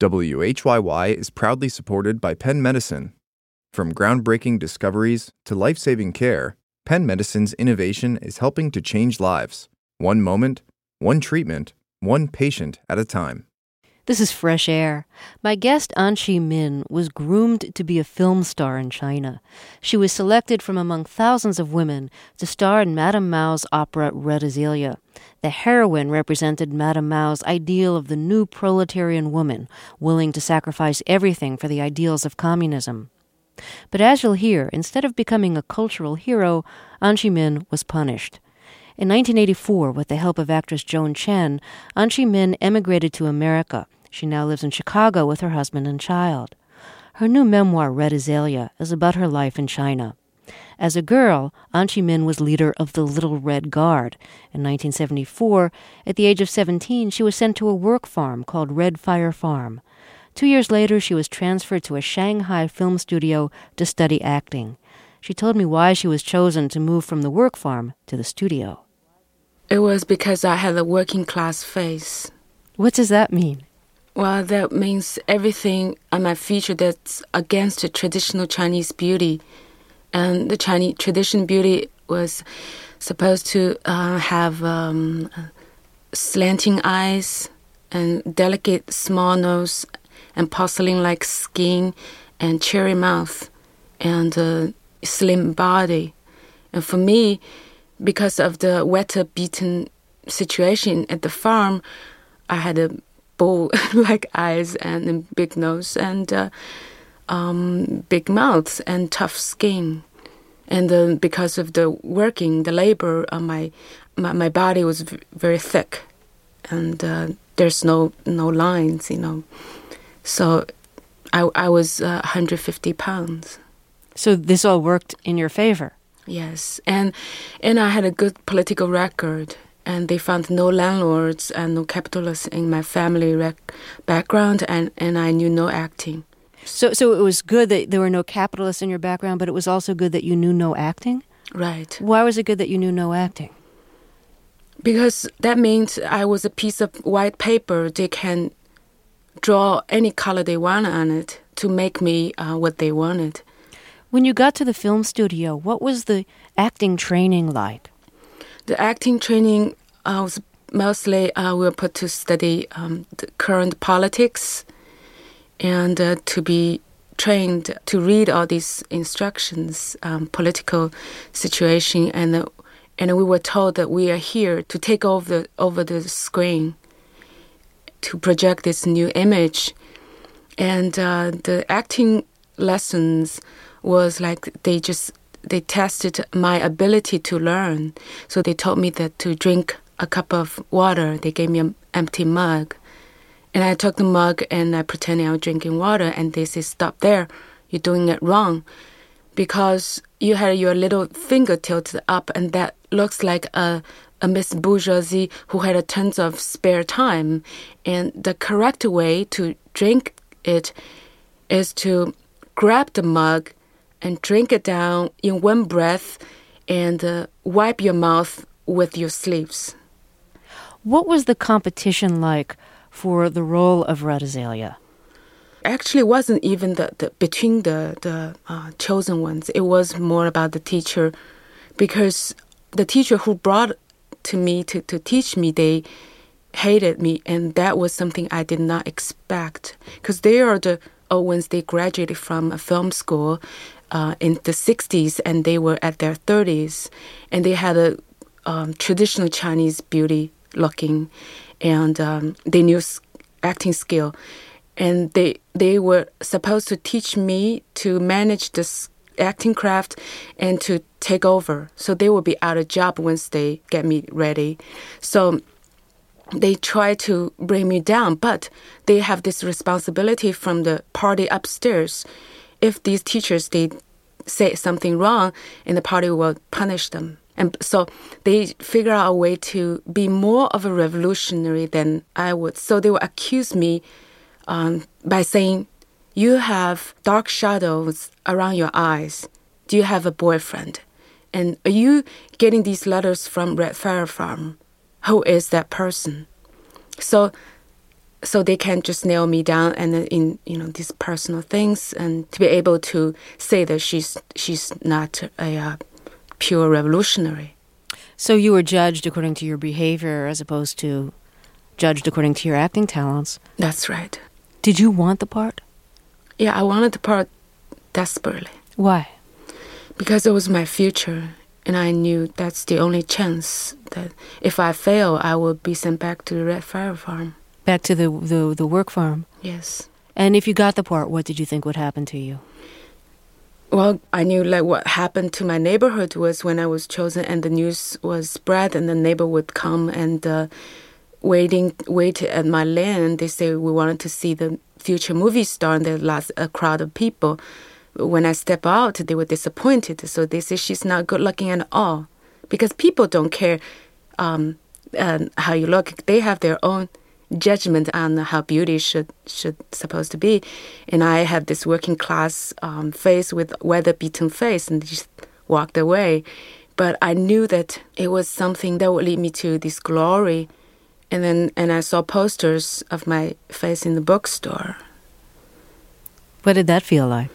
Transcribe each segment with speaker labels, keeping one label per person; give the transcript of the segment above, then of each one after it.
Speaker 1: WHYY is proudly supported by Penn Medicine. From groundbreaking discoveries to life-saving care, Penn Medicine's innovation is helping to change lives. One moment, one treatment, one patient at a time.
Speaker 2: This is Fresh Air. My guest, An Chi Min, was groomed to be a film star in China. She was selected from among thousands of women to star in Madame Mao's opera Red Azalea. The heroine represented Madame Mao's ideal of the new proletarian woman, willing to sacrifice everything for the ideals of communism. But as you'll hear, instead of becoming a cultural hero, An Chi Min was punished. In 1984, with the help of actress Joan Chen, An Chi Min emigrated to America. She now lives in Chicago with her husband and child. Her new memoir, Red Azalea, is about her life in China. As a girl, An Chi Min was leader of the Little Red Guard. In 1974, at the age of 17, she was sent to a work farm called Red Fire Farm. 2 years later, she was transferred to a Shanghai film studio to study acting. She told me why she was chosen to move from the work farm to the studio.
Speaker 3: It was because I had a working class face.
Speaker 2: What does that mean?
Speaker 3: Well, that means everything on my feature that's against the traditional Chinese beauty. And the Chinese traditional beauty was supposed to have slanting eyes and delicate small nose and porcelain-like skin and cherry mouth and slim body. And for me, because of the wetter, beaten situation at the farm, I had a bull-like eyes and a big nose and big mouth and tough skin. And because of the working, the labor, my body was very thick, and there's no lines, you know. So I was 150 pounds.
Speaker 2: So this all worked in your favor?
Speaker 3: Yes, and I had a good political record, and they found no landlords and no capitalists in my family background, and I knew no acting.
Speaker 2: So it was good that there were no capitalists in your background, but it was also good that you knew no acting?
Speaker 3: Right.
Speaker 2: Why was it good that you knew no acting?
Speaker 3: Because that means I was a piece of white paper. They can draw any color they want on it to make me what they wanted.
Speaker 2: When you got to the film studio, what was the acting training like?
Speaker 3: The acting training was mostly we were put to study the current politics and to be trained to read all these instructions, political situation, and we were told that we are here to take over the screen to project this new image. And the acting lessons was like they tested my ability to learn. So they told me that to drink a cup of water, they gave me an empty mug. And I took the mug and I pretended I was drinking water, and they said, "Stop there, you're doing it wrong." Because you had your little finger tilted up, and that looks like a Miss Bourgeoisie who had tons of spare time. And the correct way to drink it is to grab the mug and drink it down in one breath and wipe your mouth with your sleeves.
Speaker 2: What was the competition like for the role of Red Azalea?
Speaker 3: Actually, it wasn't even between the chosen ones. It was more about the teacher, because the teacher who brought to me to teach me, they hated me, and that was something I did not expect, because they are the ones they graduated from a film school in the 60s, and they were at their 30s, and they had a traditional Chinese beauty looking, and they knew acting skill, and they were supposed to teach me to manage this acting craft and to take over. So they will be out of job once they get me ready. So they try to bring me down, but they have this responsibility from the party upstairs. If these teachers, they say something wrong, and the party will punish them. And so they figure out a way to be more of a revolutionary than I would. So they will accuse me by saying, "You have dark shadows around your eyes. Do you have a boyfriend? And are you getting these letters from Red Fire Farm? Who is that person?" So so they can just nail me down and in these personal things, and to be able to say that she's not a pure revolutionary.
Speaker 2: So you were judged according to your behavior as opposed to judged according to your acting talents.
Speaker 3: That's right.
Speaker 2: Did you want the part?
Speaker 3: Yeah, I wanted the part desperately.
Speaker 2: Why?
Speaker 3: Because it was my future, and I knew that's the only chance that if I fail, I will be sent back to the Red Fire Farm.
Speaker 2: Back to the work farm?
Speaker 3: Yes.
Speaker 2: And if you got the part, what did you think would happen to you?
Speaker 3: Well, I knew like what happened to my neighborhood was when I was chosen and the news was spread and the neighbor would come and wait at my lane. They say we wanted to see the future movie star, and there's a crowd of people. When I step out, they were disappointed. So they say she's not good looking at all, because people don't care how you look. They have their own judgment on how beauty should supposed to be. And I had this working class face with weather-beaten face, and just walked away. But I knew that it was something that would lead me to this glory. And I saw posters of my face in the bookstore.
Speaker 2: What did that feel like?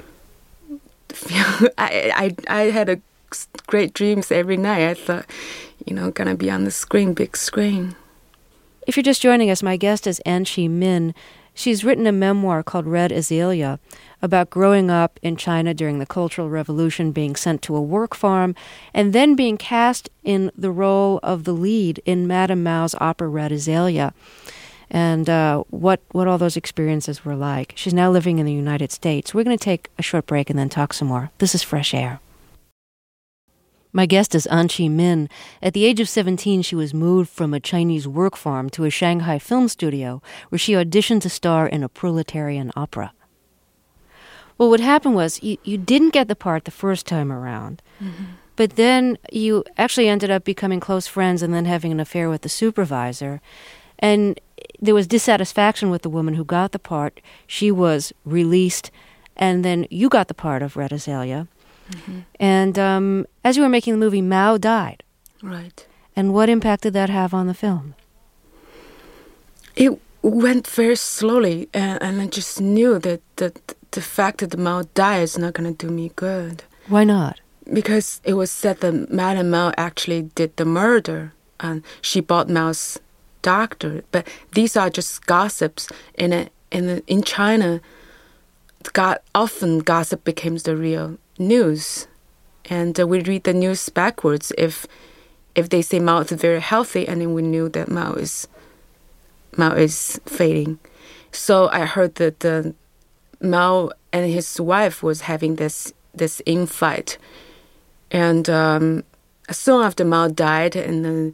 Speaker 3: I had great dreams every night. I thought, gonna be on the screen, big screen.
Speaker 2: If you're just joining us, my guest is Anchi Min. She's written a memoir called Red Azalea about growing up in China during the Cultural Revolution, being sent to a work farm, and then being cast in the role of the lead in Madame Mao's opera Red Azalea, and what all those experiences were like. She's now living in the United States. We're going to take a short break and then talk some more. This is Fresh Air. My guest is Anchi Min. At the age of 17, she was moved from a Chinese work farm to a Shanghai film studio where she auditioned to star in a proletarian opera. Well, what happened was you didn't get the part the first time around, but then you actually ended up becoming close friends and then having an affair with the supervisor. And there was dissatisfaction with the woman who got the part. She was released, and then you got the part of Red Azalea. And as you were making the movie, Mao died.
Speaker 3: Right.
Speaker 2: And what impact did that have on the film?
Speaker 3: It went very slowly, and I just knew that the fact that Mao died is not going to do me good.
Speaker 2: Why not?
Speaker 3: Because it was said that Madame Mao actually did the murder, and she bought Mao's doctor. But these are just gossips. In China, often gossip becomes the real news, and we read the news backwards. If they say Mao is very healthy, and then we knew that Mao is fading. So I heard that Mao and his wife was having this infight, and soon after Mao died, and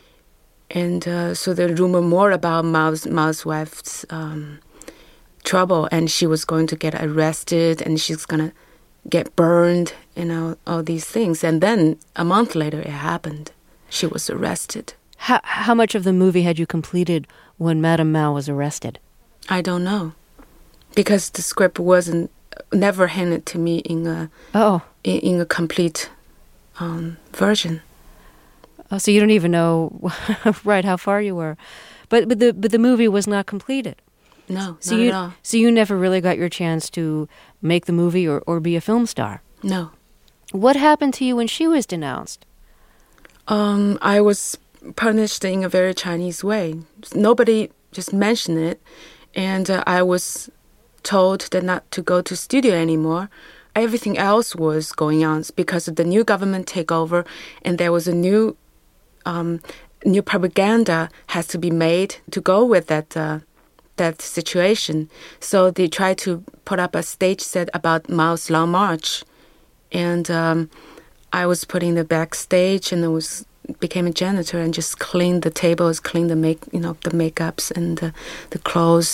Speaker 3: so the rumor more about Mao's wife's trouble, and she was going to get arrested, and she's gonna get burned, all these things. And then a month later, it happened. She was arrested.
Speaker 2: How much of the movie had you completed when Madame Mao was arrested?
Speaker 3: I don't know, because the script wasn't never handed to me in a complete version.
Speaker 2: Oh, so you don't even know right how far you were, but the movie was not completed.
Speaker 3: No, not at all.
Speaker 2: So you never really got your chance to make the movie or be a film star?
Speaker 3: No.
Speaker 2: What happened to you when she was denounced?
Speaker 3: I was punished in a very Chinese way. Nobody just mentioned it, and I was told that not to go to studio anymore. Everything else was going on because of the new government takeover, and there was a new propaganda has to be made to go with that situation. So they tried to put up a stage set about Mao's Long March, and I was put in the backstage, and became a janitor and just cleaned the tables, cleaned the makeups and the clothes,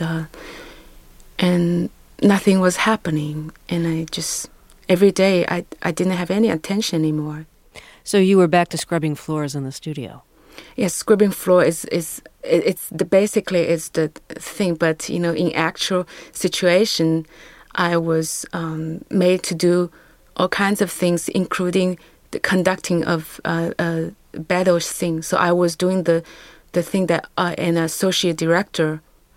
Speaker 3: and nothing was happening. And I just every day I didn't have any attention anymore.
Speaker 2: So you were back to scrubbing floors in the studio.
Speaker 3: Yes, scrubbing floor basically is the thing, but in actual situation, I was made to do all kinds of things, including the conducting of battle scene. So I was doing the thing that an associate director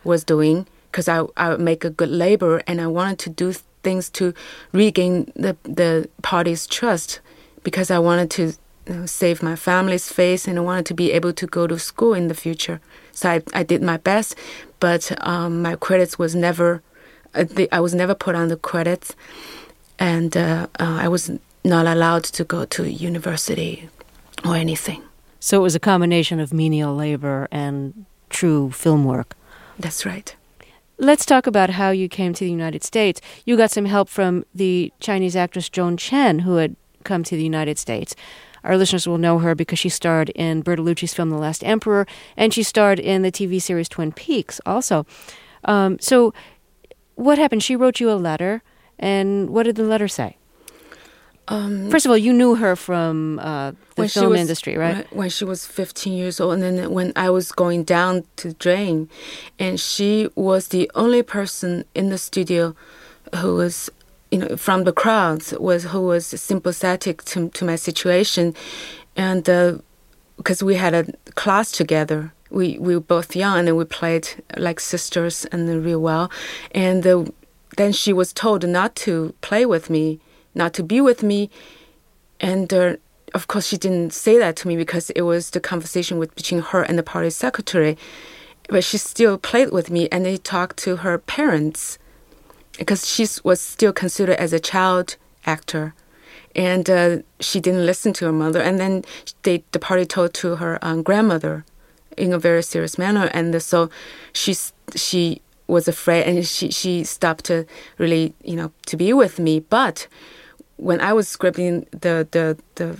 Speaker 3: was doing, because I would make a good labor, and I wanted to do things to regain the party's trust, because I wanted to save my family's face, and I wanted to be able to go to school in the future. So I did my best, but my credits was never, I was never put on the credits, and I was not allowed to go to university or anything.
Speaker 2: So it was a combination of menial labor and true film work.
Speaker 3: That's right.
Speaker 2: Let's talk about how you came to the United States. You got some help from the Chinese actress Joan Chen, who had come to the United States. Our listeners will know her because she starred in Bertolucci's film The Last Emperor, and she starred in the TV series Twin Peaks also. So what happened? She wrote you a letter, and what did the letter say? First of all, you knew her from the film industry, right?
Speaker 3: When she was 15 years old, and then when I was going down to the drain, and she was the only person in the studio who was, from the crowds, who was sympathetic to my situation, and because we had a class together. We were both young, and we played like sisters and real well. And then she was told not to play with me, not to be with me. And of course, she didn't say that to me because it was the conversation between her and the party secretary. But she still played with me, and they talked to her parents because she was still considered as a child actor. And she didn't listen to her mother. And then the party told to her grandmother in a very serious manner. And so she was afraid, and she stopped to really, to be with me. But when I was scraping the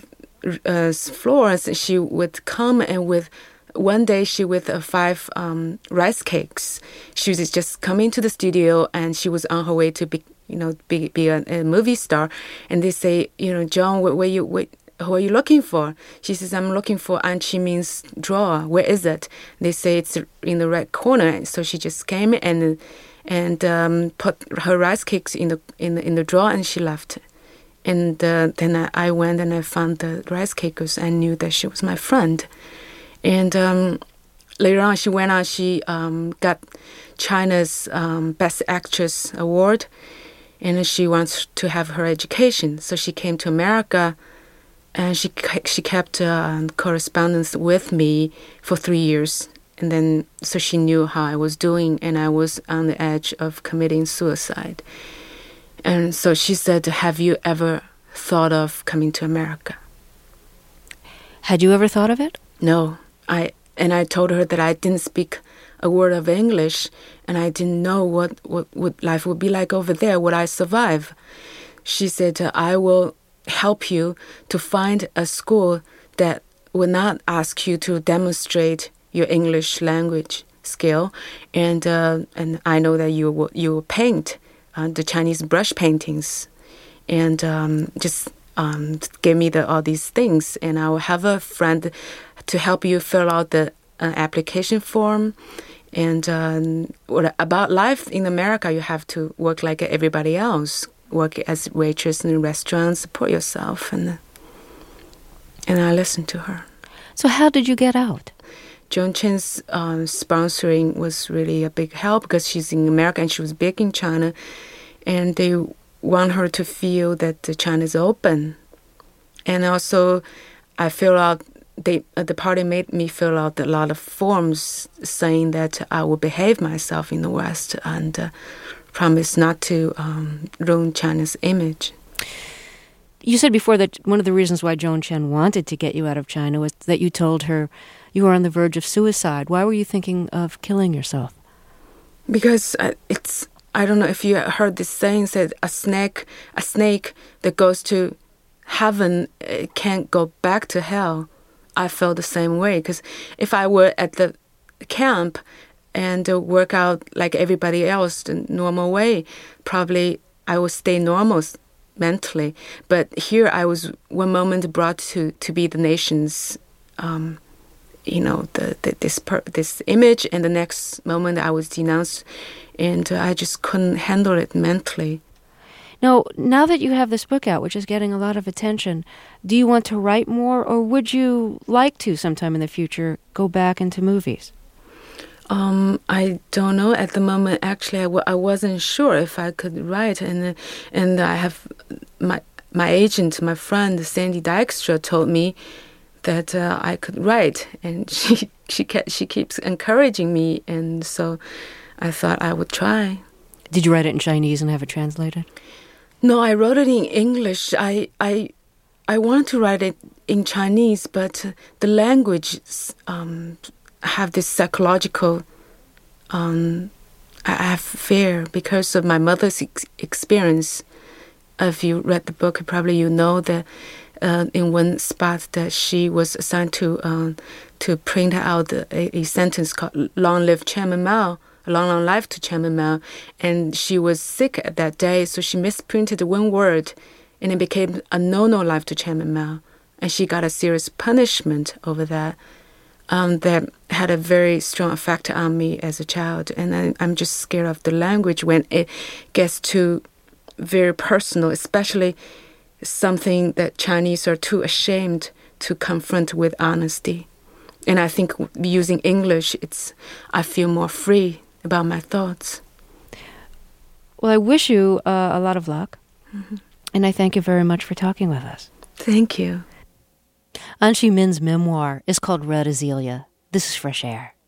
Speaker 3: floors, she would come, and one day she with 5 rice cakes. She was just coming to the studio, and she was on her way to be a movie star. And they say, Joan, who are you looking for? She says, I'm looking for An Chi Min's drawer. Where is it? They say it's in the right corner. So she just came and put her rice cakes in the drawer, and she left. And then I went and I found the rice cakes. I knew that she was my friend. And later on, she got China's Best Actress Award, and she wants to have her education. So she came to America, and she kept correspondence with me for 3 years. And then, so she knew how I was doing, and I was on the edge of committing suicide. And so she said, have you ever thought of coming to America?
Speaker 2: Had you ever thought of it?
Speaker 3: No. I told her that I didn't speak a word of English, and I didn't know what life would be like over there. Would I survive? She said, I will help you to find a school that will not ask you to demonstrate your English language skill, and I know that you will paint the Chinese brush paintings, and just give me all these things, and I will have a friend to help you fill out the application form. And about life in America, you have to work like everybody else, work as waitress in restaurants, support yourself, and I listened to her.
Speaker 2: So how did you get out?
Speaker 3: Joan Chen's sponsoring was really a big help because she's in America and she was big in China, and they want her to feel that China is open. And also, I fill out, the party made me fill out a lot of forms saying that I will behave myself in the West and promise not to ruin China's image.
Speaker 2: You said before that one of the reasons why Joan Chen wanted to get you out of China was that you told her you were on the verge of suicide. Why were you thinking of killing yourself?
Speaker 3: Because I don't know if you heard this saying, said a snake that goes to heaven can't go back to hell. I felt the same way, because if I were at the camp and work out like everybody else the normal way, probably I would stay normal mentally. But here I was one moment brought to be the nation's, this image, and the next moment I was denounced, and I just couldn't handle it mentally.
Speaker 2: Now that you have this book out, which is getting a lot of attention, do you want to write more, or would you like to sometime in the future go back into movies?
Speaker 3: I don't know at the moment. Actually, I wasn't sure if I could write, and I have my agent, my friend Sandy Dykstra, told me that I could write, and she keeps encouraging me, and so I thought I would try.
Speaker 2: Did you write it in Chinese and have it translated?
Speaker 3: No, I wrote it in English. I wanted to write it in Chinese, but the language have this psychological. I have fear because of my mother's experience. If you read the book, probably you know that in one spot that she was assigned to print out a sentence called "Long live Chairman Mao." A long life to Chairman Mao, and she was sick at that day, so she misprinted one word, and it became a no life to Chairman Mao, and she got a serious punishment over that. That had a very strong effect on me as a child, and I'm just scared of the language when it gets too very personal, especially something that Chinese are too ashamed to confront with honesty. And I think using English, I feel more free about my thoughts.
Speaker 2: Well, I wish you a lot of luck.
Speaker 3: Mm-hmm.
Speaker 2: And I thank you very much for talking with us.
Speaker 3: Thank you.
Speaker 2: Anchee Min's memoir is called Red Azalea. This is Fresh Air.